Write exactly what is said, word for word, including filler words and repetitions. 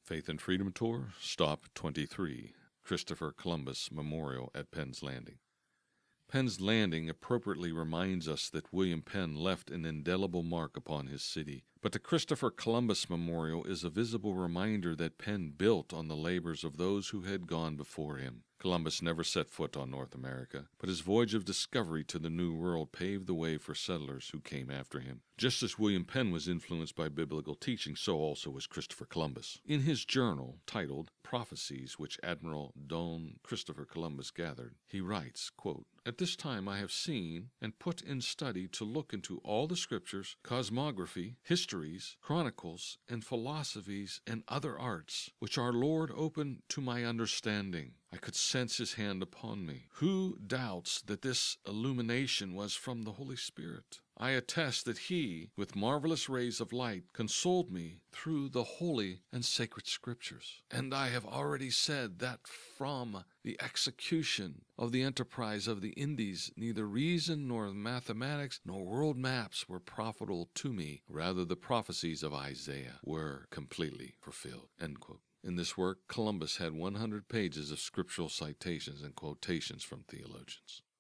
Faith and Freedom Tour, Stop twenty-three, Christopher Columbus Memorial at Penn's Landing. Penn's Landing appropriately reminds us that William Penn left an indelible mark upon his city, but the Christopher Columbus Memorial is a visible reminder that Penn built on the labors of those who had gone before him. Columbus never set foot on North America, but his voyage of discovery to the New World paved the way for settlers who came after him. Just as William Penn was influenced by biblical teaching, so also was Christopher Columbus. In his journal, titled Prophecies Which Admiral Don Christopher Columbus Gathered, he writes, quote, "At this time I have seen and put in study to look into all the scriptures, cosmography, histories, chronicles, and philosophies, and other arts, which our Lord opened to my understanding. I could sense his hand upon me. Who doubts that this illumination was from the Holy Spirit? I attest that he, with marvelous rays of light, consoled me through the holy and sacred scriptures. And I have already said that from the execution of the enterprise of the Indies, neither reason nor mathematics nor world maps were profitable to me. Rather, the prophecies of Isaiah were completely fulfilled." End quote. In this work, Columbus had one hundred pages of scriptural citations and quotations from theologians.